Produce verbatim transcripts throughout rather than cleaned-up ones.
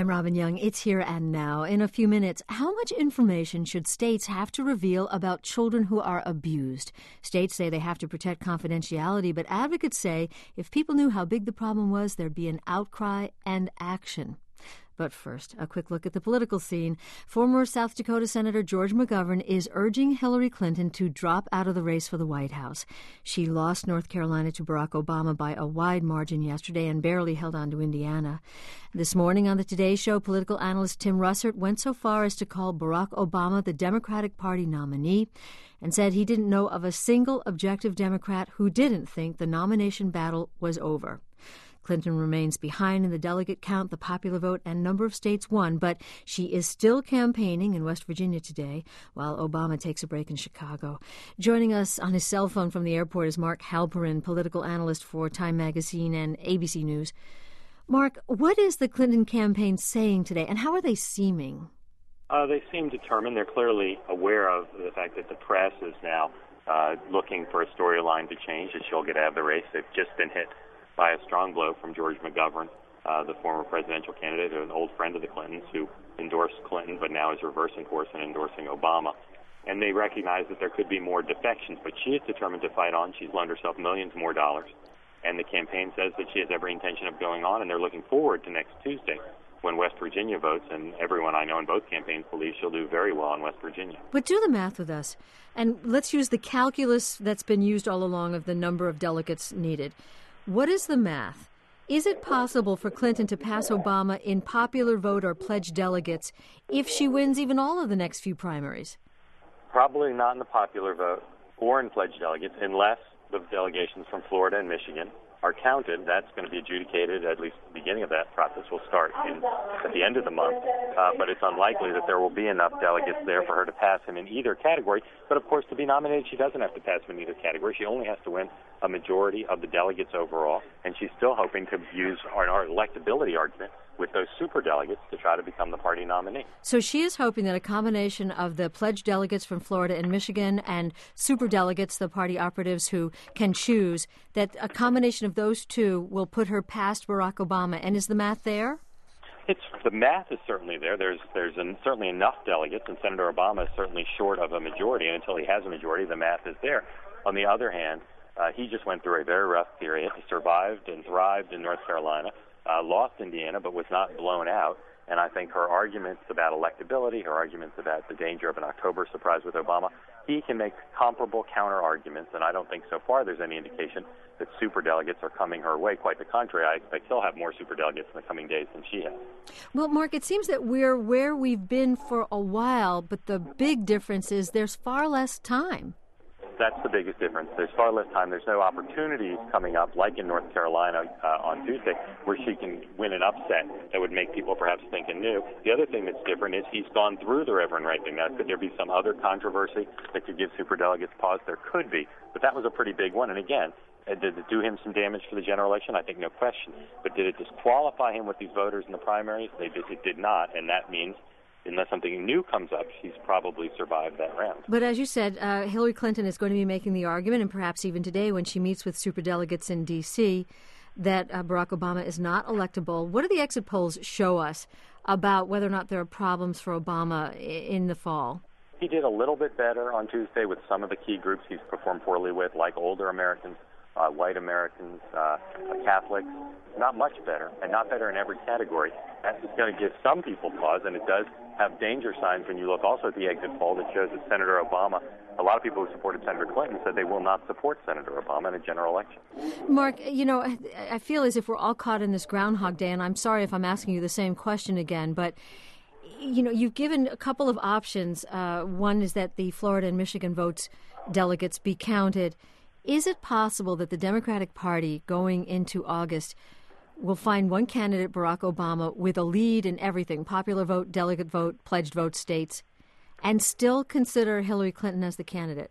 I'm Robin Young. It's Here and Now. In a few minutes, how much information should states have to reveal about children who are abused? States say they have to protect confidentiality, but advocates say if people knew how big the problem was, there'd be an outcry and action. But first, a quick look at the political scene. Former South Dakota Senator George McGovern is urging Hillary Clinton to drop out of the race for the White House. She lost North Carolina to Barack Obama by a wide margin yesterday and barely held on to Indiana. This morning on the Today Show, political analyst Tim Russert went so far as to call Barack Obama the Democratic Party nominee and said he didn't know of a single objective Democrat who didn't think the nomination battle was over. Clinton remains behind in the delegate count, the popular vote, and number of states won, but she is still campaigning in West Virginia today, while Obama takes a break in Chicago. Joining us on his cell phone from the airport is Mark Halperin, political analyst for Time Magazine and A B C News. Mark, what is the Clinton campaign saying today, and how are they seeming? Uh, they seem determined. They're clearly aware of the fact that the press is now uh, looking for a storyline to change, that she'll get out of the race. They've just been hit by a strong blow from George McGovern, uh, the former presidential candidate, an old friend of the Clintons, who endorsed Clinton but now is reversing course and endorsing Obama. And they recognize that there could be more defections, but she is determined to fight on. She's loaned herself millions more dollars. And the campaign says that she has every intention of going on, and they're looking forward to next Tuesday when West Virginia votes, and everyone I know in both campaigns believes she'll do very well in West Virginia. But do the math with us, and let's use the calculus that's been used all along of the number of delegates needed. What is the math? Is it possible for Clinton to pass Obama in popular vote or pledged delegates if she wins even all of the next few primaries? Probably not in the popular vote or in pledged delegates, unless the delegations from Florida and Michigan are counted. That's going to be adjudicated, at least the beginning of that process will start in, at the end of the month. Uh, but it's unlikely that there will be enough delegates there for her to pass him in either category. But, of course, to be nominated, she doesn't have to pass him in either category. She only has to win a majority of the delegates overall. And she's still hoping to use our, our electability argument with those superdelegates to try to become the party nominee. So she is hoping that a combination of the pledged delegates from Florida and Michigan and superdelegates, the party operatives who can choose, that a combination of those two will put her past Barack Obama. And is the math there? It's the math is certainly there. There's there's an, certainly enough delegates, and Senator Obama is certainly short of a majority. And until he has a majority, the math is there. On the other hand, uh, he just went through a very rough period. He survived and thrived in North Carolina. Uh, lost Indiana, but was not blown out. And I think her arguments about electability, her arguments about the danger of an October surprise with Obama, he can make comparable counter-arguments, and I don't think so far there's any indication that superdelegates are coming her way. Quite the contrary, I expect he'll have more superdelegates in the coming days than she has. Well, Mark, it seems that we're where we've been for a while, but the big difference is there's far less time. That's the biggest difference. There's far less time. There's no opportunities coming up, like in North Carolina uh, on Tuesday, where she can win an upset that would make people perhaps think anew. The other thing that's different is he's gone through the Reverend Wright thing. Now, could there be some other controversy that could give superdelegates pause? There could be, but that was a pretty big one. And again, uh, did it do him some damage for the general election? I think no question. But did it disqualify him with these voters in the primaries? They did, it did not, and that means unless something new comes up, she's probably survived that round. But as you said, uh, Hillary Clinton is going to be making the argument, and perhaps even today when she meets with superdelegates in D C, that uh, Barack Obama is not electable. What do the exit polls show us about whether or not there are problems for Obama I- in the fall? He did a little bit better on Tuesday with some of the key groups he's performed poorly with, like older Americans, uh, white Americans, uh, Catholics. Not much better, and not better in every category. That's going to give some people pause, and it does have danger signs when you look also at the exit poll that shows that Senator Obama, a lot of people who supported Senator Clinton said they will not support Senator Obama in a general election. Mark, you know, I, I feel as if we're all caught in this Groundhog Day, and I'm sorry if I'm asking you the same question again, but, you know, you've given a couple of options. Uh, one is that the Florida and Michigan votes delegates be counted. Is it possible that the Democratic Party going into August will find one candidate, Barack Obama, with a lead in everything, popular vote, delegate vote, pledged vote states, and still consider Hillary Clinton as the candidate?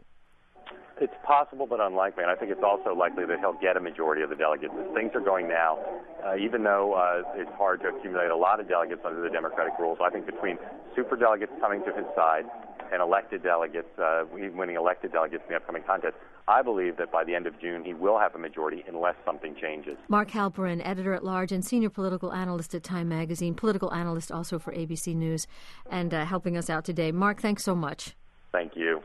It's possible, but unlikely. And I think it's also likely that he'll get a majority of the delegates. As things are going now, uh, even though uh, it's hard to accumulate a lot of delegates under the Democratic rules, I think between superdelegates coming to his side and elected delegates, uh, winning elected delegates in the upcoming contest, I believe that by the end of June, he will have a majority unless something changes. Mark Halperin, editor-at-large and senior political analyst at Time Magazine, political analyst also for A B C News, and uh, helping us out today. Mark, thanks so much. Thank you.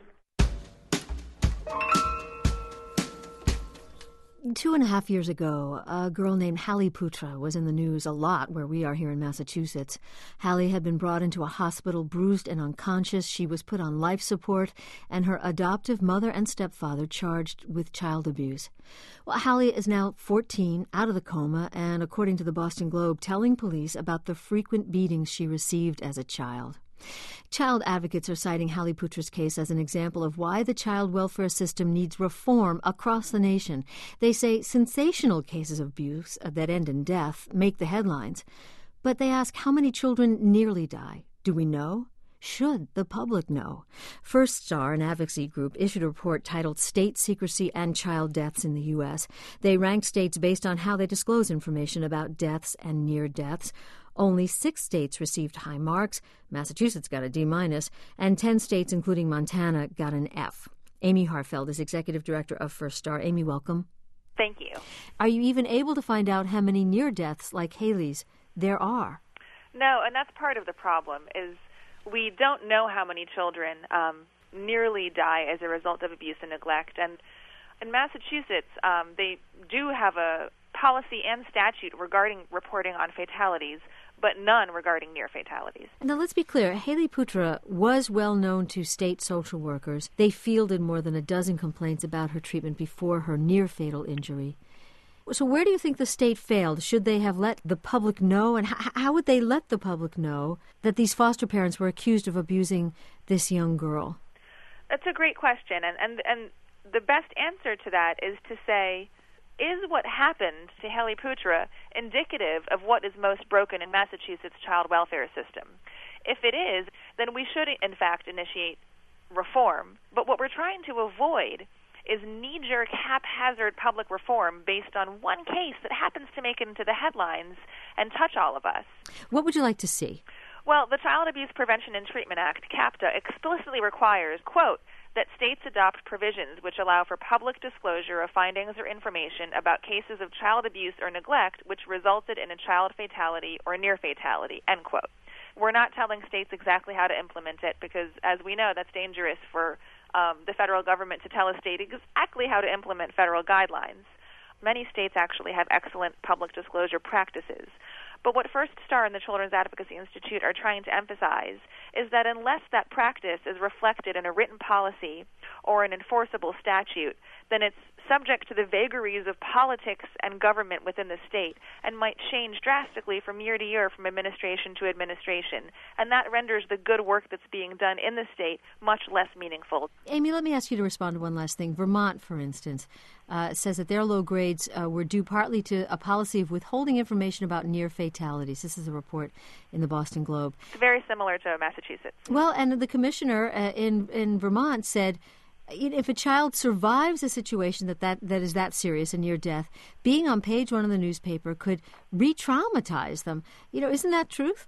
Two and a half years ago, a girl named Hallie Putra was in the news a lot where we are here in Massachusetts. Hallie had been brought into a hospital bruised and unconscious. She was put on life support, and her adoptive mother and stepfather charged with child abuse. Well, Hallie is now fourteen, out of the coma, and according to the Boston Globe, telling police about the frequent beatings she received as a child. Child advocates are citing Hallie Putra's case as an example of why the child welfare system needs reform across the nation. They say sensational cases of abuse that end in death make the headlines. But they ask how many children nearly die. Do we know? Should the public know? First Star, an advocacy group, issued a report titled State Secrecy and Child Deaths in the U S. They ranked states based on how they disclose information about deaths and near deaths. Only six states received high marks. Massachusetts got a D minus, and ten states, including Montana, got an F. Amy Harfeld is executive director of First Star. Amy, welcome. Thank you. Are you even able to find out how many near deaths like Hallie's there are? No, and that's part of the problem, is we don't know how many children um, nearly die as a result of abuse and neglect. And in Massachusetts, um, they do have a policy and statute regarding reporting on fatalities, but none regarding near fatalities. Now, let's be clear. Hallie Putra was well known to state social workers. They fielded more than a dozen complaints about her treatment before her near-fatal injury. So where do you think the state failed? Should they have let the public know? And h- how would they let the public know that these foster parents were accused of abusing this young girl? That's a great question. And, and, and the best answer to that is to say, is what happened to Hallie Putra indicative of what is most broken in Massachusetts' child welfare system? If it is, then we should, in fact, initiate reform. But what we're trying to avoid is knee-jerk, haphazard public reform based on one case that happens to make it into the headlines and touch all of us. What would you like to see? Well, the Child Abuse Prevention and Treatment Act, CAPTA, explicitly requires, quote, that states adopt provisions which allow for public disclosure of findings or information about cases of child abuse or neglect which resulted in a child fatality or near fatality, end quote. We're not telling states exactly how to implement it because, as we know, that's dangerous for um, the federal government to tell a state exactly how to implement federal guidelines. Many states actually have excellent public disclosure practices. But what First Star and the Children's Advocacy Institute are trying to emphasize is that unless that practice is reflected in a written policy or an enforceable statute, then it's subject to the vagaries of politics and government within the state and might change drastically from year to year from administration to administration. And that renders the good work that's being done in the state much less meaningful. Amy, let me ask you to respond to one last thing. Vermont, for instance, uh, says that their low grades uh, were due partly to a policy of withholding information about near fatalities. This is a report in the Boston Globe. It's very similar to Massachusetts. Well, and the commissioner uh, in, in Vermont said, if a child survives a situation that, that, that is that serious, a near death, being on page one of the newspaper could re-traumatize them. You know, isn't that truth?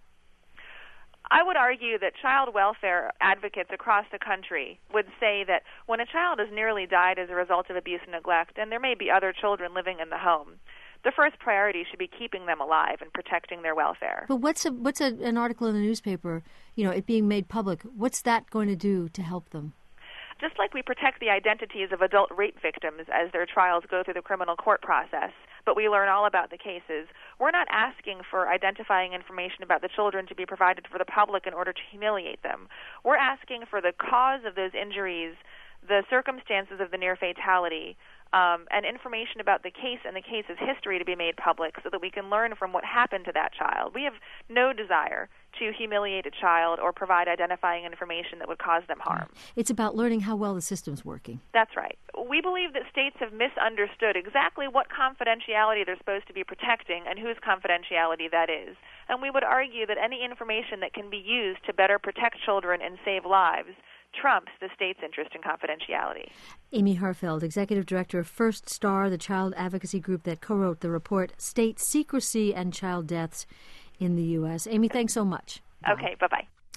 I would argue that child welfare advocates across the country would say that when a child has nearly died as a result of abuse and neglect, and there may be other children living in the home, the first priority should be keeping them alive and protecting their welfare. But what's a, what's a, an article in the newspaper, you know, it being made public, what's that going to do to help them? Just like we protect the identities of adult rape victims as their trials go through the criminal court process, but we learn all about the cases, we're not asking for identifying information about the children to be provided for the public in order to humiliate them. We're asking for the cause of those injuries, the circumstances of the near fatality, um, and information about the case and the case's history to be made public so that we can learn from what happened to that child. We have no desire to humiliate a child or provide identifying information that would cause them harm. It's about learning how well the system's working. That's right. We believe that states have misunderstood exactly what confidentiality they're supposed to be protecting and whose confidentiality that is. And we would argue that any information that can be used to better protect children and save lives trumps the state's interest in confidentiality. Amy Harfeld, executive director of First Star, the child advocacy group that co-wrote the report State Secrecy and Child Deaths in the U S. Amy, thanks so much. Okay, bye-bye.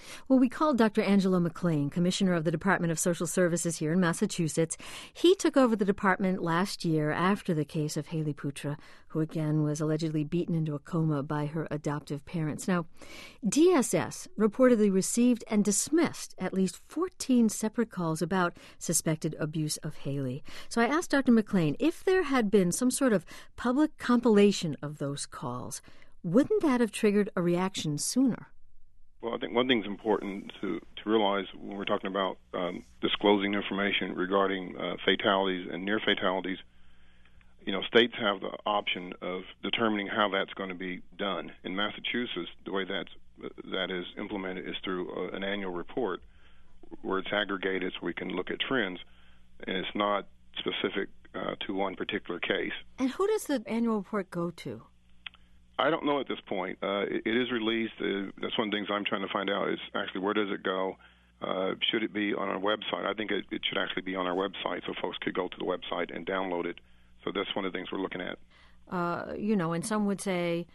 Well, we called Doctor Angelo McLean, Commissioner of the Department of Social Services here in Massachusetts. He took over the department last year after the case of Haley Putra, who again was allegedly beaten into a coma by her adoptive parents. Now, D S S reportedly received and dismissed at least fourteen separate calls about suspected abuse of Haley. So I asked Doctor McLean if there had been some sort of public compilation of those calls, wouldn't that have triggered a reaction sooner? Well, I think one thing's important to, to realize when we're talking about um, disclosing information regarding uh, fatalities and near fatalities. You know, states have the option of determining how that's going to be done. In Massachusetts, the way that's, that is implemented is through uh, an annual report where it's aggregated so we can look at trends, and it's not specific uh, to one particular case. And who does the annual report go to? I don't know at this point. Uh, it, it is released. Uh, that's one of the things I'm trying to find out is actually where does it go? Uh, should it be on our website? I think it, it should actually be on our website so folks could go to the website and download it. So that's one of the things we're looking at. Uh, you know, and some would say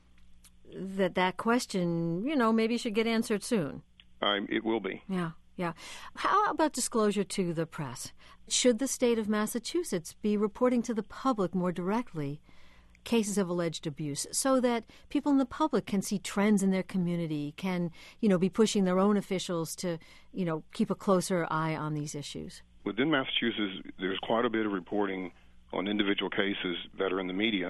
that that question, you know, maybe should get answered soon. Um, it will be. Yeah, yeah. How about disclosure to the press? Should the state of Massachusetts be reporting to the public more directly cases of alleged abuse so that people in the public can see trends in their community, can, you know, be pushing their own officials to, you know, keep a closer eye on these issues? Within Massachusetts, there's quite a bit of reporting on individual cases that are in the media,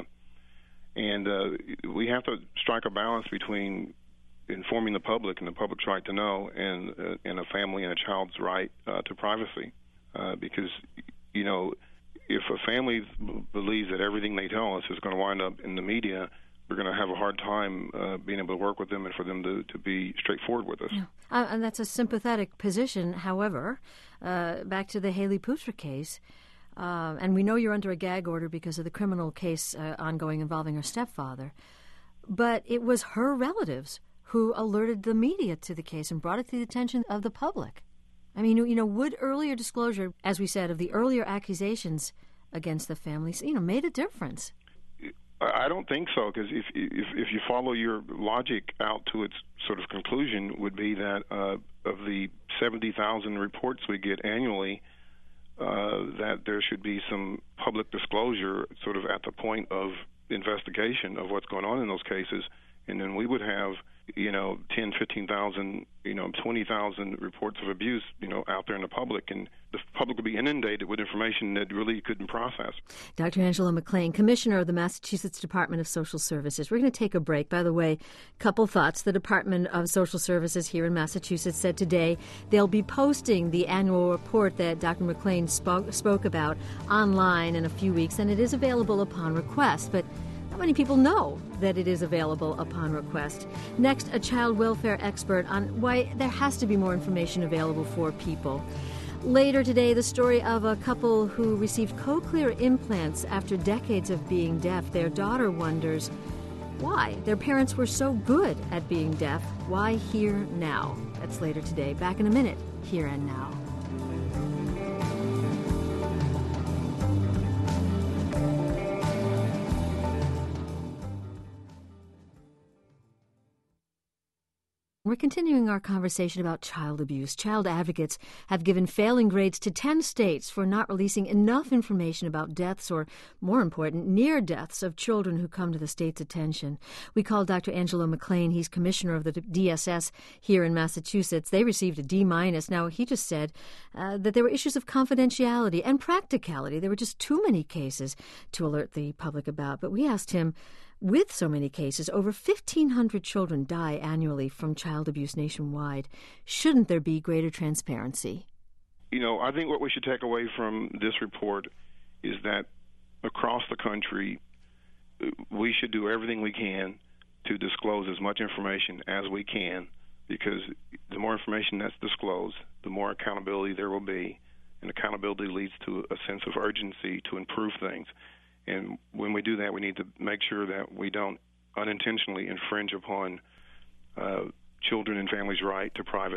and uh, we have to strike a balance between informing the public and the public's right to know and, uh, and a family and a child's right uh, to privacy, uh, because, you know, if a family b- believes that everything they tell us is going to wind up in the media, we're going to have a hard time uh, being able to work with them and for them to, to be straightforward with us. Yeah. Uh, and that's a sympathetic position. However, uh, back to the Haley Putra case, uh, and we know you're under a gag order because of the criminal case uh, ongoing involving her stepfather, but it was her relatives who alerted the media to the case and brought it to the attention of the public. I mean, you know, would earlier disclosure, as we said, of the earlier accusations against the families, you know, made a difference? I don't think so, because if, if if you follow your logic out to its sort of conclusion, would be that uh, of the seventy thousand reports we get annually, uh, that there should be some public disclosure sort of at the point of investigation of what's going on in those cases, and then we would have, you know, ten, fifteen thousand, you know, twenty thousand reports of abuse, you know, out there in the public, and the public would be inundated with information that really couldn't process. Doctor Angelo McLean, Commissioner of the Massachusetts Department of Social Services. We're going to take a break. By the way, couple thoughts. The Department of Social Services here in Massachusetts said today they'll be posting the annual report that Doctor McLean spoke, spoke about online in a few weeks, and it is available upon request. But how many people know that it is available upon request? Next, a child welfare expert on why there has to be more information available for people. Later today, the story of a couple who received cochlear implants after decades of being deaf. Their daughter wonders why their parents were so good at being deaf. Why here now? That's later today. Back in a minute, Here and Now. We're continuing our conversation about child abuse. Child advocates have given failing grades to ten states for not releasing enough information about deaths or, more important, near deaths of children who come to the state's attention. We called Doctor Angelo McLean. He's commissioner of the D S S here in Massachusetts. They received a D minus. Now, he just said uh, that there were issues of confidentiality and practicality. There were just too many cases to alert the public about. But we asked him, with so many cases, over fifteen hundred children die annually from child abuse nationwide. Shouldn't there be greater transparency? You know, I think what we should take away from this report is that across the country, we should do everything we can to disclose as much information as we can, because the more information that's disclosed, the more accountability there will be, and accountability leads to a sense of urgency to improve things. And when we do that, we need to make sure that we don't unintentionally infringe upon uh, children and families' right to privacy.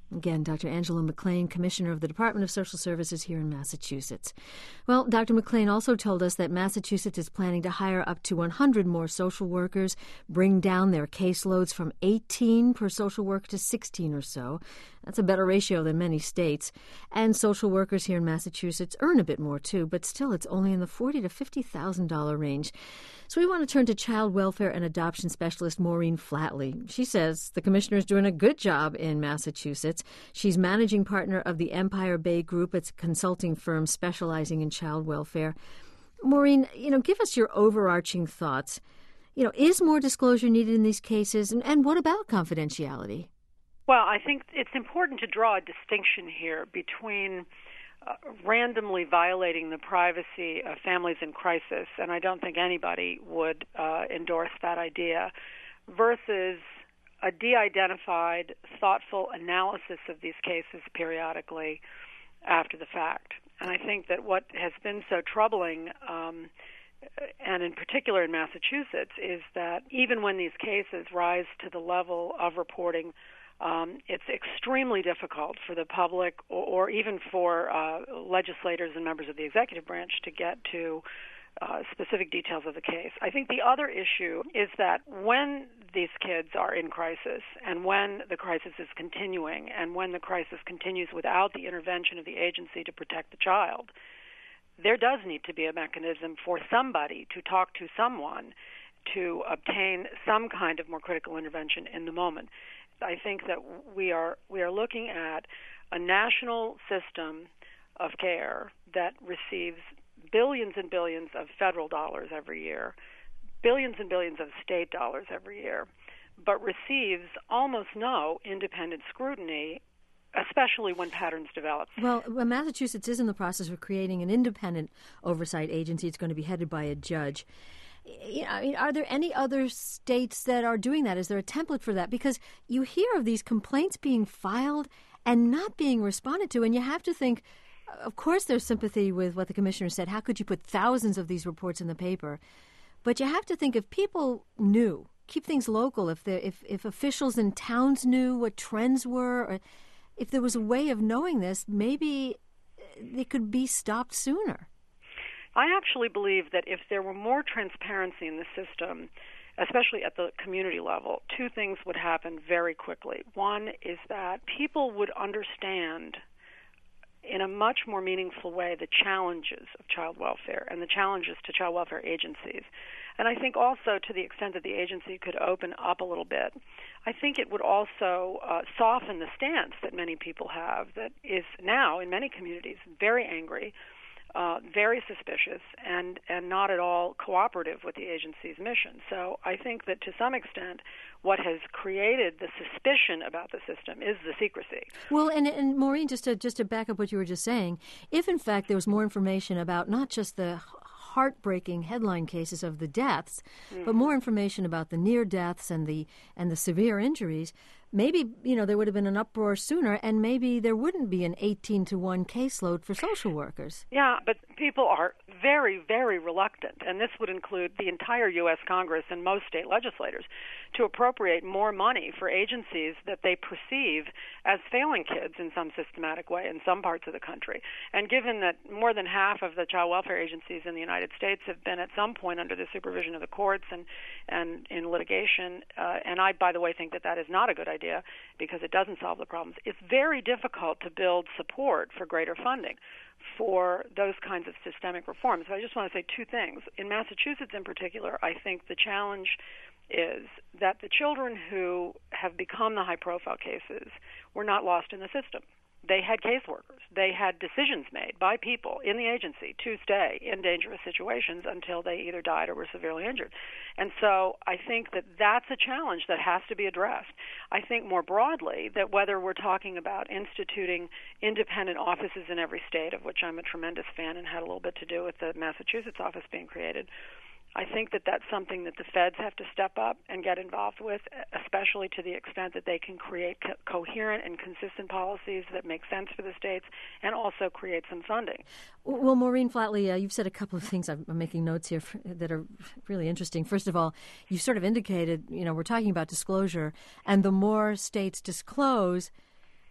Again, Doctor Angela McLean, Commissioner of the Department of Social Services here in Massachusetts. Well, Doctor McLean also told us that Massachusetts is planning to hire up to one hundred more social workers, bring down their caseloads from eighteen per social worker to sixteen or so. That's a better ratio than many states. And social workers here in Massachusetts earn a bit more, too, but still it's only in the forty thousand to fifty thousand dollars range. So we want to turn to child welfare and adoption specialist Maureen Flatley. She says the commissioner is doing a good job in Massachusetts. She's managing partner of the Empire Bay Group. It's a consulting firm specializing in child welfare. Maureen, you know, give us your overarching thoughts. You know, is more disclosure needed in these cases? And, and what about confidentiality? Well, I think it's important to draw a distinction here between uh, randomly violating the privacy of families in crisis, and I don't think anybody would uh, endorse that idea, versus a de-identified, thoughtful analysis of these cases periodically after the fact. And I think that what has been so troubling, um, and in particular in Massachusetts, is that even when these cases rise to the level of reporting, um, it's extremely difficult for the public or, or even for uh, legislators and members of the executive branch to get to Uh, specific details of the case. I think the other issue is that when these kids are in crisis and when the crisis is continuing and when the crisis continues without the intervention of the agency to protect the child, there does need to be a mechanism for somebody to talk to someone to obtain some kind of more critical intervention in the moment. I think that we are we are looking at a national system of care that receives billions and billions of federal dollars every year, billions and billions of state dollars every year, but receives almost no independent scrutiny, especially when patterns develop. Well, Massachusetts is in the process of creating an independent oversight agency. It's going to be headed by a judge. You know, I mean, are there any other states that are doing that? Is there a template for that? Because you hear of these complaints being filed and not being responded to, and you have to think, of course, there's sympathy with what the commissioner said. How could you put thousands of these reports in the paper? But you have to think if people knew, keep things local, if if, if officials in towns knew what trends were, or if there was a way of knowing this, maybe they could be stopped sooner. I actually believe that if there were more transparency in the system, especially at the community level, two things would happen very quickly. One is that people would understand in a much more meaningful way the challenges of child welfare and the challenges to child welfare agencies. And I think also to the extent that the agency could open up a little bit, I think it would also uh, soften the stance that many people have that is now in many communities very angry, uh, very suspicious, and, and not at all cooperative with the agency's mission. So I think that to some extent what has created the suspicion about the system is the secrecy. Well, and, and Maureen, just to, just to back up what you were just saying, if in fact there was more information about not just the heartbreaking headline cases of the deaths, mm-hmm. but more information about the near deaths and the and the severe injuries, maybe, you know, there would have been an uproar sooner, and maybe there wouldn't be an eighteen to one caseload for social workers. Yeah, but people are very, very reluctant, and this would include the entire U S Congress and most state legislators, to appropriate more money for agencies that they perceive as failing kids in some systematic way in some parts of the country. And given that more than half of the child welfare agencies in the United States have been at some point under the supervision of the courts and, and in litigation, uh, and I, by the way, think that that is not a good idea because it doesn't solve the problems, it's very difficult to build support for greater funding for those kinds of systemic reforms. So I just want to say two things. In Massachusetts in particular, I think the challenge is that the children who have become the high-profile cases were not lost in the system. They had caseworkers. They had decisions made by people in the agency to stay in dangerous situations until they either died or were severely injured. And so I think that that's a challenge that has to be addressed. I think more broadly that whether we're talking about instituting independent offices in every state, of which I'm a tremendous fan and had a little bit to do with the Massachusetts office being created, I think that that's something that the feds have to step up and get involved with, especially to the extent that they can create co- coherent and consistent policies that make sense for the states and also create some funding. Well, Maureen Flatley, uh, you've said a couple of things. I'm, I'm making notes here for, that are really interesting. First of all, you sort of indicated, you know, we're talking about disclosure, and the more states disclose,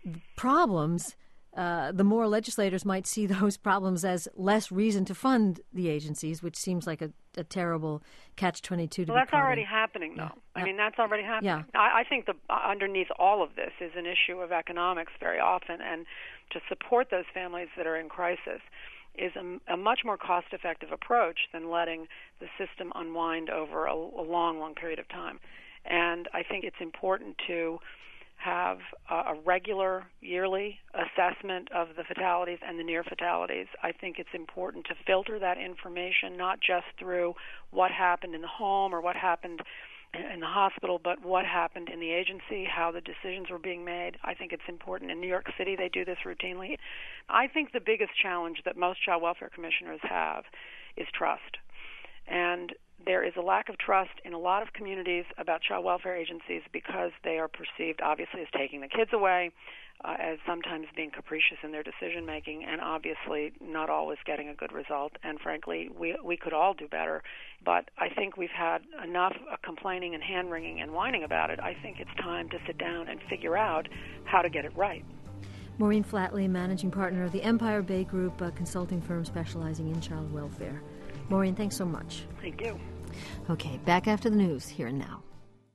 problems, uh, the more legislators might see those problems as less reason to fund the agencies, which seems like a, a terrible catch twenty-two to well, be that's caught already in. happening, though. Yeah. I mean, that's already happening. Yeah. I, I think the, uh, underneath all of this is an issue of economics very often, and to support those families that are in crisis is a, a much more cost-effective approach than letting the system unwind over a, a long, long period of time. And I think it's important to have a, a regular yearly assessment of the fatalities and the near fatalities. I think it's important to filter that information, not just through what happened in the home or what happened in the hospital, but what happened in the agency, how the decisions were being made. I think it's important. In New York City, they do this routinely. I think the biggest challenge that most child welfare commissioners have is trust. And there is a lack of trust in a lot of communities about child welfare agencies because they are perceived, obviously, as taking the kids away, uh, as sometimes being capricious in their decision-making, and obviously not always getting a good result. And frankly, we we could all do better. But I think we've had enough uh, complaining and hand-wringing and whining about it. I think it's time to sit down and figure out how to get it right. Maureen Flatley, managing partner of the Empire Bay Group, a consulting firm specializing in child welfare. Maureen, thanks so much. Thank you. Okay, back after the news, here and now.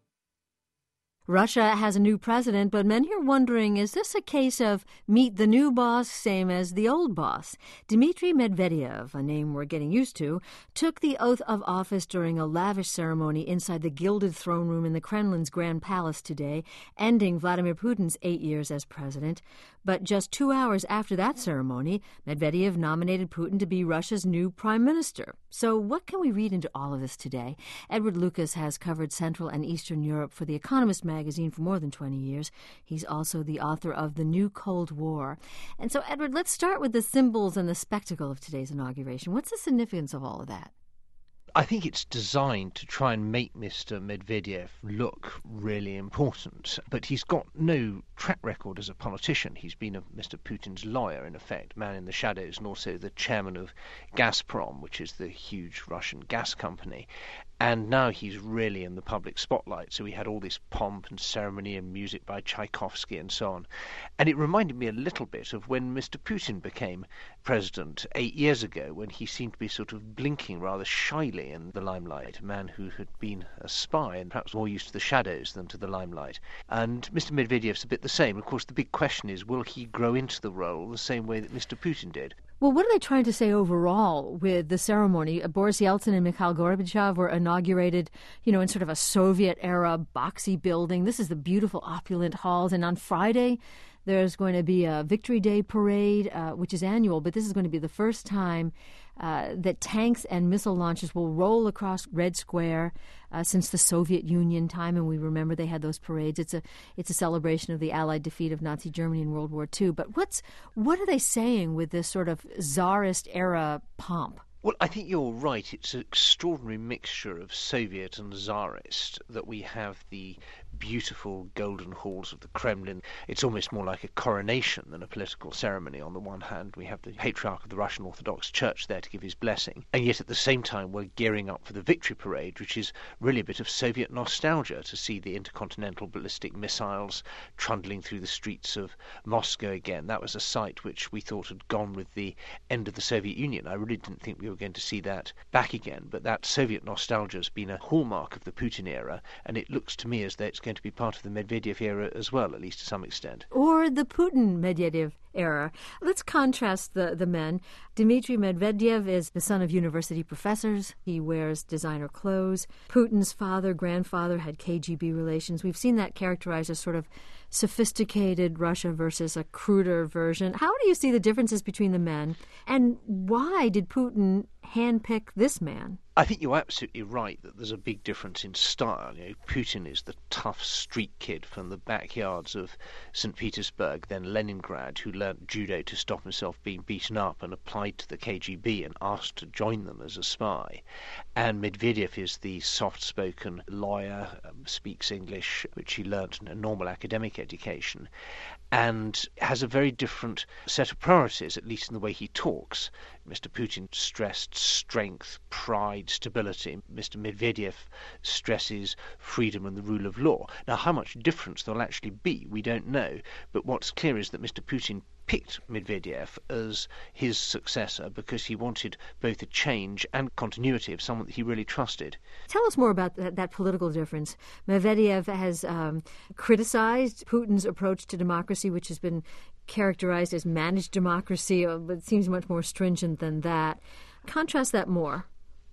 Russia has a new president, but many are wondering, is this a case of meet the new boss, same as the old boss? Dmitry Medvedev, a name we're getting used to, took the oath of office during a lavish ceremony inside the gilded throne room in the Kremlin's Grand Palace today, ending Vladimir Putin's eight years as president. But just two hours after that ceremony, Medvedev nominated Putin to be Russia's new prime minister. So what can we read into all of this today? Edward Lucas has covered Central and Eastern Europe for The Economist magazine for more than twenty years. He's also the author of The New Cold War. And so, Edward, let's start with the symbols and the spectacle of today's inauguration. What's the significance of all of that? I think it's designed to try and make Mister Medvedev look really important, but he's got no track record as a politician. He's been a, Mister Putin's lawyer, in effect, man in the shadows, and also the chairman of Gazprom, which is the huge Russian gas company. And now he's really in the public spotlight. So we had all this pomp and ceremony and music by Tchaikovsky and so on. And it reminded me a little bit of when Mister Putin became president eight years ago, when he seemed to be sort of blinking rather shyly in the limelight, a man who had been a spy and perhaps more used to the shadows than to the limelight. And Mister Medvedev's a bit the same. Of course, the big question is, will he grow into the role the same way that Mister Putin did? Well, what are they trying to say overall with the ceremony? Boris Yeltsin and Mikhail Gorbachev were inaugurated, you know, in sort of a Soviet-era boxy building. This is the beautiful, opulent halls. And on Friday, there's going to be a Victory Day parade, uh, which is annual, but this is going to be the first time uh, that tanks and missile launches will roll across Red Square uh, since the Soviet Union time, and we remember they had those parades. It's a it's a celebration of the Allied defeat of Nazi Germany in World War Two. But what's what are they saying with this sort of Tsarist-era pomp? Well, I think you're right. It's an extraordinary mixture of Soviet and Tsarist that we have the beautiful golden halls of the Kremlin. It's almost more like a coronation than a political ceremony. On the one hand, we have the Patriarch of the Russian Orthodox Church there to give his blessing, and yet at the same time we're gearing up for the Victory Parade, which is really a bit of Soviet nostalgia, to see the intercontinental ballistic missiles trundling through the streets of Moscow again. That was a sight which we thought had gone with the end of the Soviet Union. I really didn't think we were going to see that back again, but that Soviet nostalgia has been a hallmark of the Putin era, and it looks to me as though it's going to be part of the Medvedev era as well, at least to some extent. Or the Putin-Medvedev era. Let's contrast the, the men. Dmitry Medvedev is the son of university professors. He wears designer clothes. Putin's father, grandfather had K G B relations. We've seen that characterized as sort of sophisticated Russia versus a cruder version. How do you see the differences between the men? And why did Putin handpick this man? I think you're absolutely right that there's a big difference in style. You know, Putin is the tough street kid from the backyards of Saint Petersburg, then Leningrad, who learnt judo to stop himself being beaten up and applied to the K G B and asked to join them as a spy. And Medvedev is the soft-spoken lawyer, um, speaks English, which he learnt in a normal academic education, and has a very different set of priorities, at least in the way he talks. Mister Putin stressed strength, pride, stability. Mister Medvedev stresses freedom and the rule of law. Now, how much difference there'll actually be, we don't know. But what's clear is that Mister Putin picked Medvedev as his successor because he wanted both a change and continuity of someone that he really trusted. Tell us more about that, that political difference. Medvedev has um, criticized Putin's approach to democracy, which has been characterized as managed democracy, but it seems much more stringent than that. Contrast that more.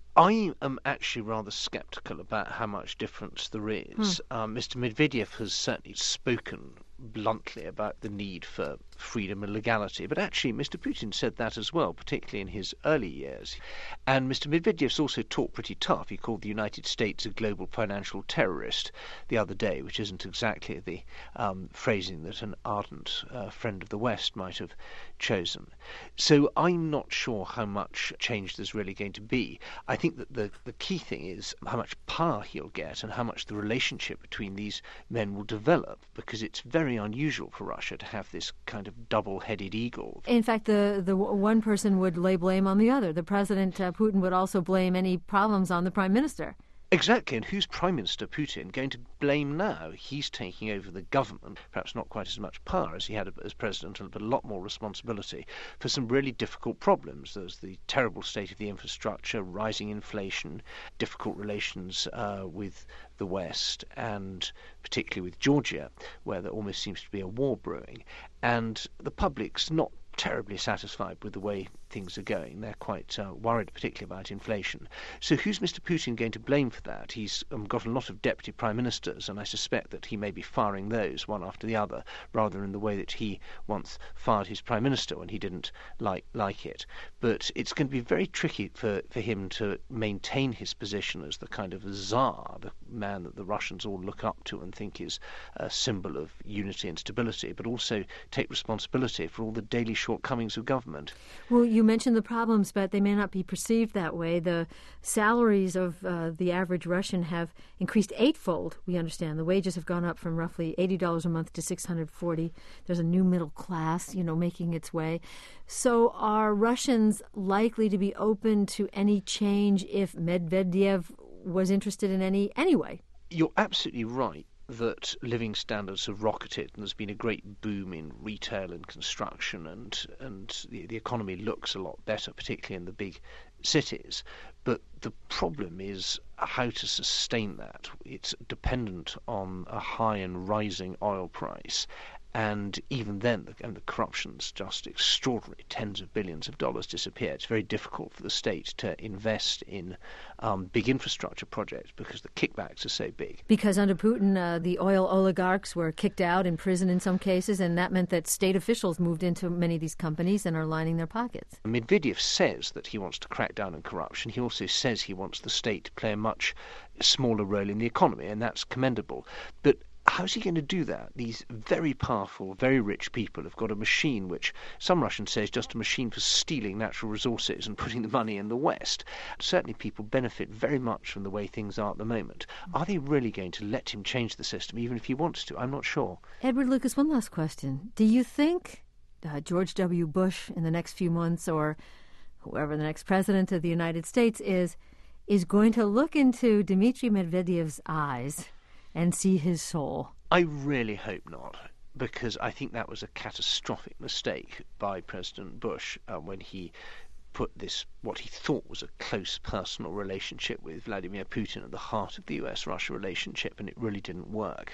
I am actually rather sceptical about how much difference there is. Hmm. Um, Mister Medvedev has certainly spoken bluntly about the need for freedom and legality, but actually Mister Putin said that as well, particularly in his early years. And Mister Medvedev's also talked pretty tough. He called the United States a global financial terrorist the other day, which isn't exactly the um, phrasing that an ardent uh, friend of the West might have chosen. So I'm not sure how much change there's really going to be. I think that the, the key thing is how much power he'll get and how much the relationship between these men will develop, because it's very unusual for Russia to have this kind of double-headed eagle. In fact, the, the one person would lay blame on the other. The President, uh, Putin, would also blame any problems on the Prime Minister. Exactly, and who's Prime Minister Putin going to blame now? He's taking over the government, perhaps not quite as much power as he had as president, but a lot more responsibility for some really difficult problems. There's the terrible state of the infrastructure, rising inflation, difficult relations uh, with the West, and particularly with Georgia, where there almost seems to be a war brewing. And the public's not terribly satisfied with the way things are going. They're quite uh, worried, particularly about inflation. So who's Mister Putin going to blame for that? He's um, got a lot of deputy prime ministers, and I suspect that he may be firing those one after the other, rather in the way that he once fired his prime minister when he didn't like like it. But it's going to be very tricky for, for him to maintain his position as the kind of czar, the man that the Russians all look up to and think is a symbol of unity and stability, but also take responsibility for all the daily shortcomings of government. Well, you mentioned the problems, but they may not be perceived that way. The salaries of uh, the average Russian have increased eightfold, we understand. The wages have gone up from roughly eighty dollars a month to six hundred forty dollars. There's a new middle class, you know, making its way. So are Russians likely to be open to any change if Medvedev was interested in any anyway? You're absolutely right that living standards have rocketed, and there's been a great boom in retail and construction, and and the, the economy looks a lot better, particularly in the big cities. But the problem is how to sustain that. It's dependent on a high and rising oil price. And even then, the, and the corruption's just extraordinary. Tens of billions of dollars disappear. It's very difficult for the state to invest in um, big infrastructure projects because the kickbacks are so big. Because under Putin, uh, the oil oligarchs were kicked out, in prison in some cases, and that meant that state officials moved into many of these companies and are lining their pockets. Medvedev says that he wants to crack down on corruption. He also says he wants the state to play a much smaller role in the economy, and that's commendable. But how's he going to do that? These very powerful, very rich people have got a machine which some Russians say is just a machine for stealing natural resources and putting the money in the West. Certainly people benefit very much from the way things are at the moment. Are they really going to let him change the system, even if he wants to? I'm not sure. Edward Lucas, one last question. Do you think uh, George W. Bush in the next few months, or whoever the next president of the United States is, is going to look into Dmitry Medvedev's eyes and see his soul? I really hope not, because I think that was a catastrophic mistake by President Bush uh, when he put this, what he thought was a close personal relationship with Vladimir Putin at the heart of the U S Russia relationship, and it really didn't work.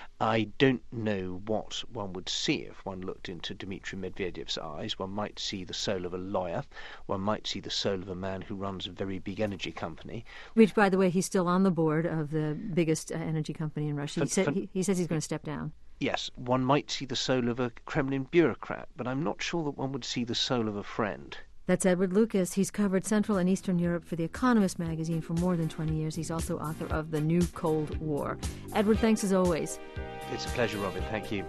I don't know what one would see if one looked into Dmitry Medvedev's eyes. One might see the soul of a lawyer. One might see the soul of a man who runs a very big energy company. Which, by the way, he's still on the board of the biggest uh, energy company in Russia. He, said, he, he says he's going to step down. Yes, one might see the soul of a Kremlin bureaucrat, but I'm not sure that one would see the soul of a friend. That's Edward Lucas. He's covered Central and Eastern Europe for The Economist magazine for more than twenty years. He's also author of The New Cold War. Edward, thanks as always. It's a pleasure, Robin. Thank you.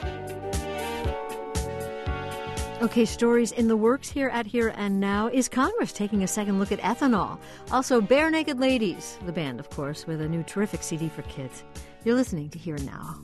Okay, stories in the works here at Here and Now. Is Congress taking a second look at ethanol? Also, Bare Naked Ladies, the band, of course, with a new terrific C D for kids. You're listening to Here and Now.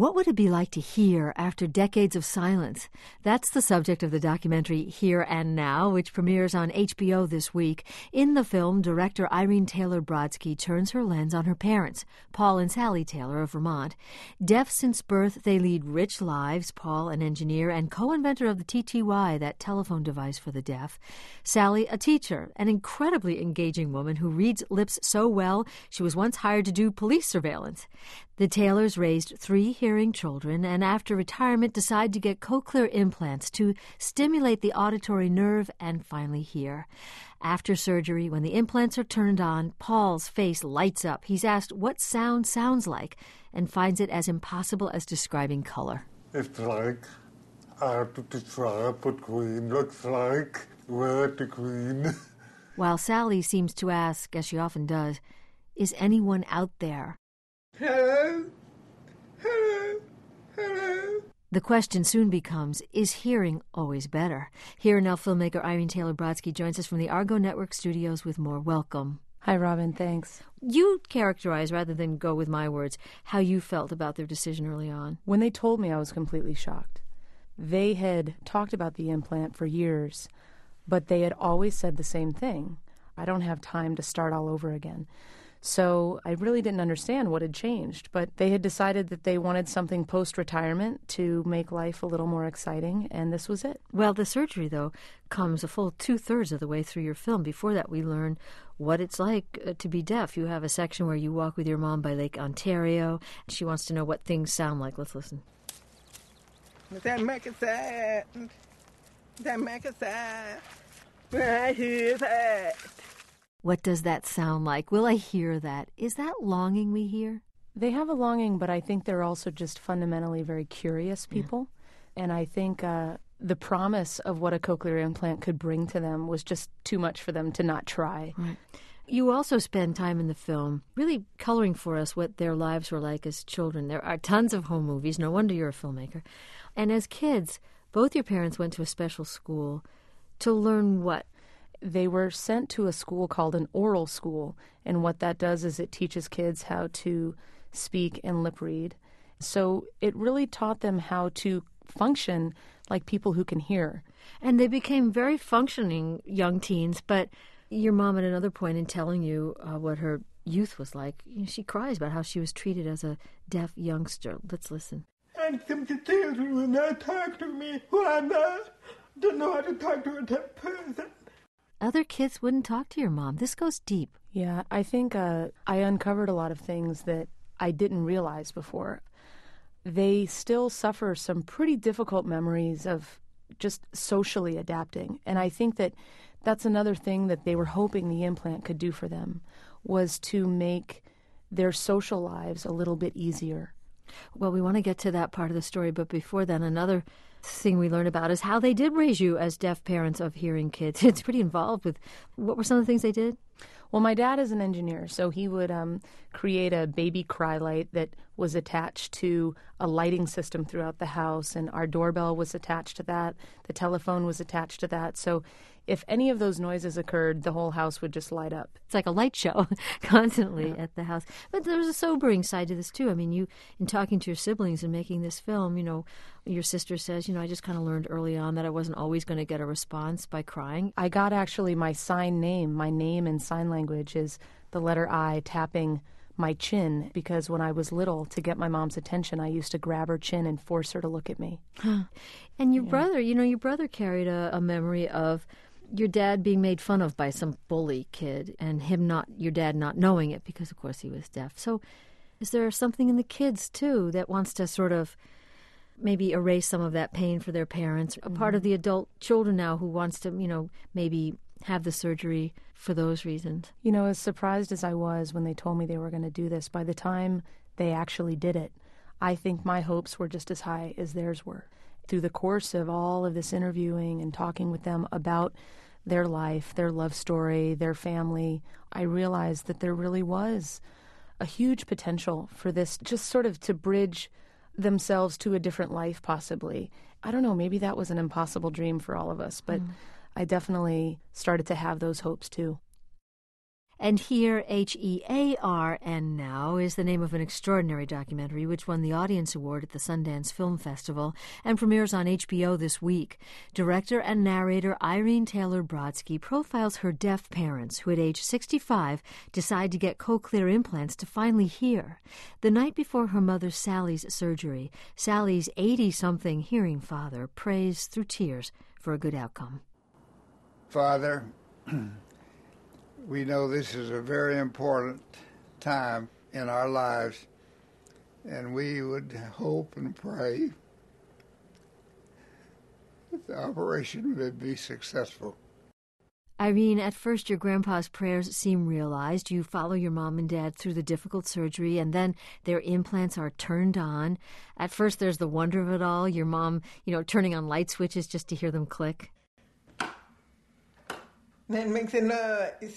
What would it be like to hear after decades of silence? That's the subject of the documentary Here and Now, which premieres on H B O this week. In the film, director Irene Taylor Brodsky turns her lens on her parents, Paul and Sally Taylor of Vermont. Deaf since birth, they lead rich lives, Paul, an engineer and co-inventor of the T T Y, that telephone device for the deaf. Sally, a teacher, an incredibly engaging woman who reads lips so well she was once hired to do police surveillance. The Taylors raised three hearing children and after retirement decide to get cochlear implants to stimulate the auditory nerve and finally hear. After surgery, when the implants are turned on, Paul's face lights up. He's asked what sound sounds like and finds it as impossible as describing color. It's like how to describe what green looks like with the green. While Sally seems to ask, as she often does, is anyone out there? Hello? Hello? Hello? The question soon becomes, is hearing always better? Here now, filmmaker Irene Taylor Brodsky joins us from the Argo Network studios with more. Welcome. Hi, Robin. Thanks. You characterize, rather than go with my words, how you felt about their decision early on. When they told me, I was completely shocked. They had talked about the implant for years, but they had always said the same thing. I don't have time to start all over again. So I really didn't understand what had changed, but they had decided that they wanted something post-retirement to make life a little more exciting, and this was it. Well, the surgery, though, comes a full two-thirds of the way through your film. Before that, we learn what it's like uh, to be deaf. You have a section where you walk with your mom by Lake Ontario. She wants to know what things sound like. Let's listen. That make a sound. That make a sound. I hear that. What does that sound like? Will I hear that? Is that longing we hear? They have a longing, but I think they're also just fundamentally very curious people. Yeah. And I think uh, the promise of what a cochlear implant could bring to them was just too much for them to not try. Right. You also spend time in the film really coloring for us what their lives were like as children. There are tons of home movies. No wonder you're a filmmaker. And as kids, both your parents went to a special school to learn what? They were sent to a school called an oral school, and what that does is it teaches kids how to speak and lip read. So it really taught them how to function like people who can hear. And they became very functioning young teens, but your mom at another point in telling you uh, what her youth was like, you know, she cries about how she was treated as a deaf youngster. Let's listen. And some children will not talk to me who I not, don't know how to talk to a deaf person. Other kids wouldn't talk to your mom. This goes deep. Yeah, I think uh, I uncovered a lot of things that I didn't realize before. They still suffer some pretty difficult memories of just socially adapting. And I think that that's another thing that they were hoping the implant could do for them, was to make their social lives a little bit easier. Well, we want to get to that part of the story, but before then, another thing we learn about is how they did raise you as deaf parents of hearing kids. It's pretty involved with, what were some of the things they did? Well, my dad is an engineer, so he would um, create a baby cry light that was attached to a lighting system throughout the house, and our doorbell was attached to that. The telephone was attached to that. So if any of those noises occurred, the whole house would just light up. It's like a light show constantly yeah. at the house. But there's a sobering side to this, too. I mean, you, in talking to your siblings and making this film, you know, your sister says, you know, I just kind of learned early on that I wasn't always going to get a response by crying. I got actually my sign name. My name in sign language is the letter I tapping my chin, because when I was little, to get my mom's attention, I used to grab her chin and force her to look at me. Huh. And your yeah. brother, you know, your brother carried a, a memory of your dad being made fun of by some bully kid and him not, your dad not knowing it because, of course, he was deaf. So is there something in the kids, too, that wants to sort of maybe erase some of that pain for their parents? Mm-hmm. A part of the adult children now who wants to, you know, maybe have the surgery for those reasons. You know, as surprised as I was when they told me they were going to do this, by the time they actually did it, I think my hopes were just as high as theirs were. Through the course of all of this interviewing and talking with them about their life, their love story, their family, I realized that there really was a huge potential for this just sort of to bridge themselves to a different life, possibly. I don't know, maybe that was an impossible dream for all of us, but mm. I definitely started to have those hopes too. And Here, H E A R N Now, is the name of an extraordinary documentary which won the Audience Award at the Sundance Film Festival and premieres on H B O this week. Director and narrator Irene Taylor Brodsky profiles her deaf parents who at age sixty-five decide to get cochlear implants to finally hear. The night before her mother Sally's surgery, Sally's eighty-something hearing father prays through tears for a good outcome. Father, we know this is a very important time in our lives, and we would hope and pray that the operation would be successful. Irene, at first your grandpa's prayers seem realized. You follow your mom and dad through the difficult surgery, and then their implants are turned on. At first there's the wonder of it all, your mom, you know, turning on light switches just to hear them click. That makes a noise.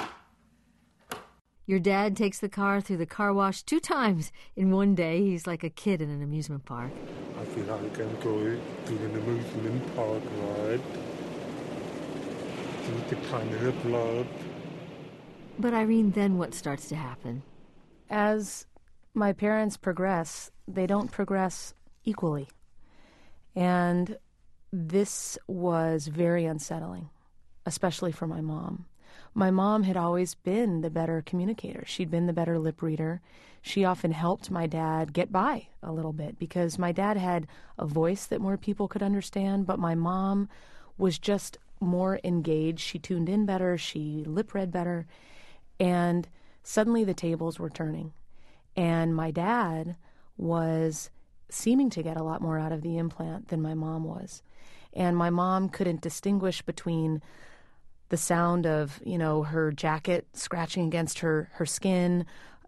Your dad takes the car through the car wash two times in one day. He's like a kid in an amusement park. I feel like I'm going to an amusement park ride. With the kind of blood. But Irene, then what starts to happen? As my parents progress, they don't progress equally. And this was very unsettling, especially for my mom. My mom had always been the better communicator. She'd been the better lip reader. She often helped my dad get by a little bit because my dad had a voice that more people could understand, but my mom was just more engaged. She tuned in better. She lip read better. And suddenly the tables were turning. And my dad was seeming to get a lot more out of the implant than my mom was. And my mom couldn't distinguish between the sound of, you know, her jacket scratching against her, her skin,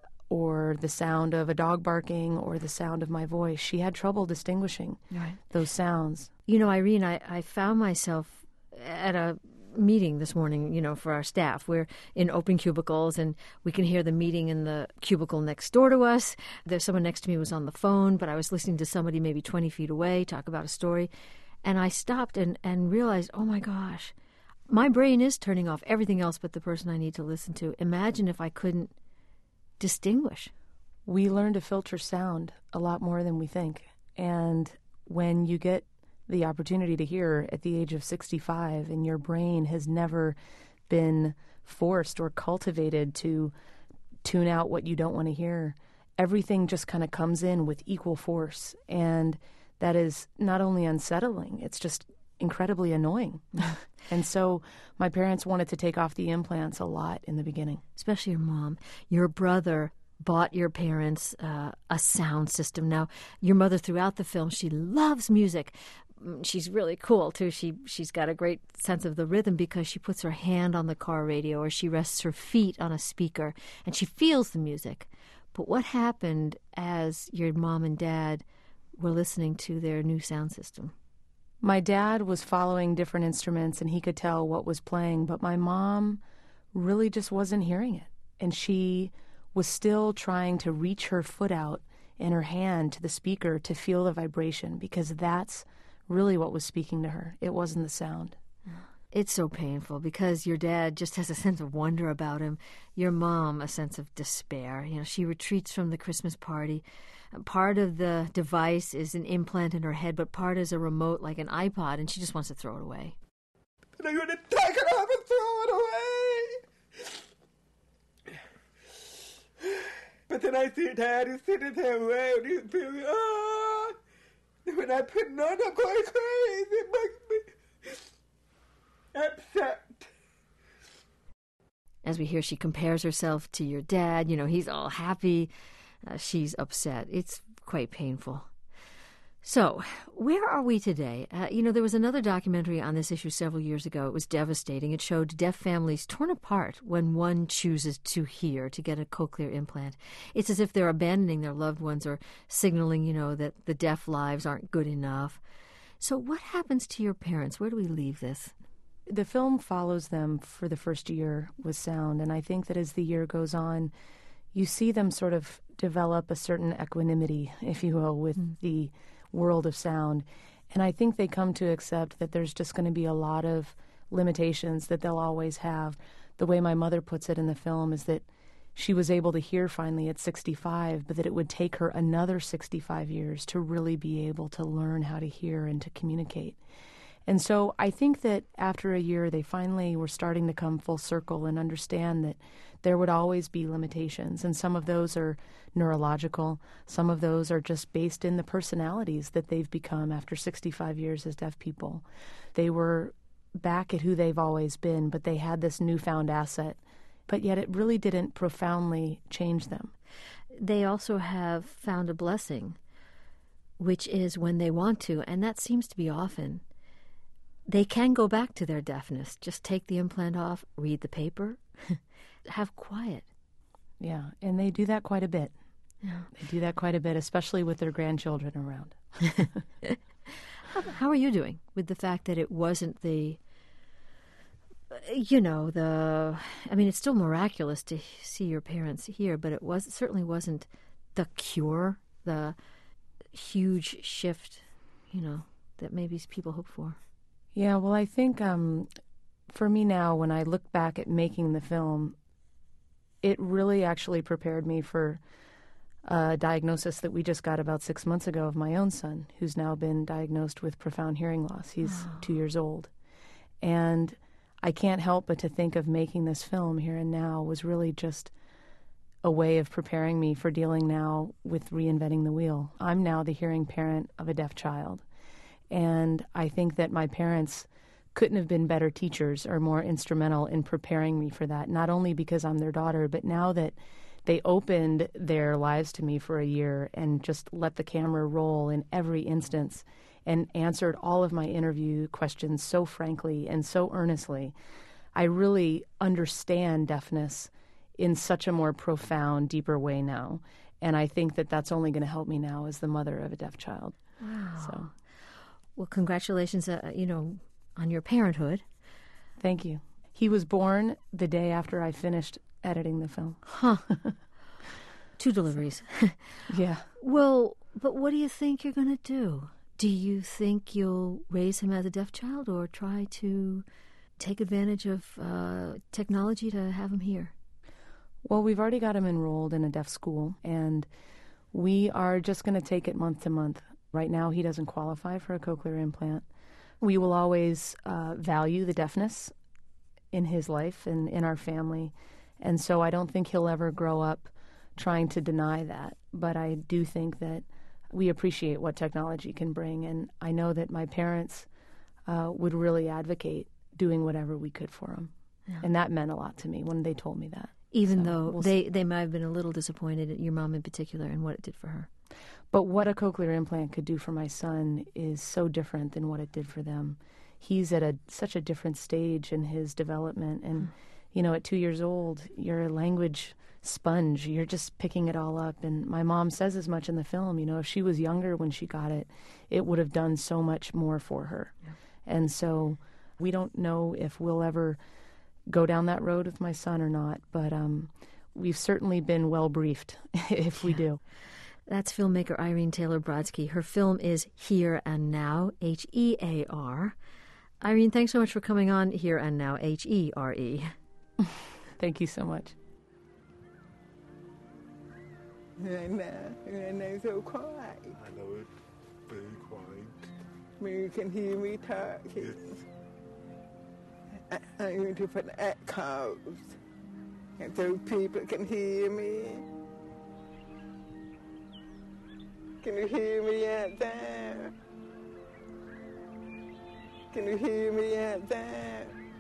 or the sound of a dog barking, or the sound of my voice. She had trouble distinguishing right. those sounds. You know, Irene, I, I found myself at a meeting this morning, you know, for our staff. We're in open cubicles, and we can hear the meeting in the cubicle next door to us. There's someone next to me was on the phone, but I was listening to somebody maybe twenty feet away talk about a story. And I stopped and, and realized, oh my gosh, my brain is turning off everything else but the person I need to listen to. Imagine if I couldn't distinguish. We learn to filter sound a lot more than we think. And when you get the opportunity to hear at the age of sixty-five and your brain has never been forced or cultivated to tune out what you don't want to hear, everything just kind of comes in with equal force. And that is not only unsettling, it's just incredibly annoying. And so my parents wanted to take off the implants a lot in the beginning. Especially your mom. Your brother bought your parents uh, a sound system. Now, your mother throughout the film, she loves music. She's really cool, too. She, she's got a great sense of the rhythm because she puts her hand on the car radio or she rests her feet on a speaker and she feels the music. But what happened as your mom and dad were listening to their new sound system? My dad was following different instruments and he could tell what was playing, but my mom really just wasn't hearing it. And she was still trying to reach her foot out and her hand to the speaker to feel the vibration because that's really what was speaking to her. It wasn't the sound. It's so painful because your dad just has a sense of wonder about him. Your mom, a sense of despair. You know, she retreats from the Christmas party. Part of the device is an implant in her head, but part is a remote like an iPod, and she just wants to throw it away. But I'm going to take it off and throw it away. But then I see Daddy sitting there away, and he's feeling, ah. When I put it on, I'm going crazy. It makes me upset. As we hear, she compares herself to your dad. You know, he's all happy. Uh, she's upset. It's quite painful. So, where are we today? Uh, you know, there was another documentary on this issue several years ago. It was devastating. It showed deaf families torn apart when one chooses to hear, to get a cochlear implant. It's as if they're abandoning their loved ones or signaling, you know, that the deaf lives aren't good enough. So what happens to your parents? Where do we leave this? The film follows them for the first year with sound, and I think that as the year goes on, you see them sort of develop a certain equanimity, if you will, with mm. the world of sound. And I think they come to accept that there's just going to be a lot of limitations that they'll always have. the way my mother puts it in the film is that she was able to hear finally at sixty-five, but that it would take her another sixty-five years to really be able to learn how to hear and to communicate. And so I think that after a year, they finally were starting to come full circle and understand that there would always be limitations. And some of those are neurological. Some of those are just based in the personalities that they've become after sixty-five years as deaf people. They were back at who they've always been, but they had this newfound asset. But yet it really didn't profoundly change them. They also have found a blessing, which is when they want to, and that seems to be often, they can go back to their deafness. Just take the implant off, read the paper, have quiet. Yeah, and they do that quite a bit. Yeah. They do that quite a bit, especially with their grandchildren around. how, how are you doing with the fact that it wasn't the... You know, the, I mean, it's still miraculous to see your parents here, but it was it certainly wasn't the cure, the huge shift, you know, that maybe people hope for. Yeah, well, I think um, for me now, when I look back at making the film, it really actually prepared me for a diagnosis that we just got about six months ago of my own son, who's now been diagnosed with profound hearing loss. He's oh. two years old. And I can't help but to think of making this film Here and Now was really just a way of preparing me for dealing now with reinventing the wheel. I'm now the hearing parent of a deaf child. And I think that my parents couldn't have been better teachers or more instrumental in preparing me for that, not only because I'm their daughter, but now that they opened their lives to me for a year and just let the camera roll in every instance and answered all of my interview questions so frankly and so earnestly, I really understand deafness in such a more profound, deeper way now. And I think that that's only going to help me now as the mother of a deaf child. Wow. So, well, congratulations, uh, you know, on your parenthood. Thank you. He was born the day after I finished editing the film. Huh. Two deliveries. Yeah. Well, but what do you think you're going to do? Do you think you'll raise him as a deaf child or try to take advantage of uh, technology to have him here? Well, we've already got him enrolled in a deaf school, and we are just going to take it month to month. Right now, he doesn't qualify for a cochlear implant. We will always uh, value the deafness in his life and in our family, and so I don't think he'll ever grow up trying to deny that. But I do think that we appreciate what technology can bring, and I know that my parents uh, would really advocate doing whatever we could for him. Yeah. And that meant a lot to me when they told me that. Even so though we'll they, they might have been a little disappointed, your mom in particular, and what it did for her. But what a cochlear implant could do for my son is so different than what it did for them. He's at a such a different stage in his development, and, mm. you know, at two years old, you're a language sponge. You're just picking it all up. And my mom says as much in the film, you know, if she was younger when she got it, it would have done so much more for her. Yeah. And so we don't know if we'll ever go down that road with my son or not, but um, we've certainly been well briefed if we do. That's filmmaker Irene Taylor Brodsky. Her film is Here and Now, H E A R. Irene, thanks so much for coming on Here and Now, H E R E. Thank you so much. And now, and they're so quiet. I know it. Very quiet. You can hear me talking. Yes. I, I need to put echoes, and so people can hear me. Can you hear me out there? Can you hear me out there?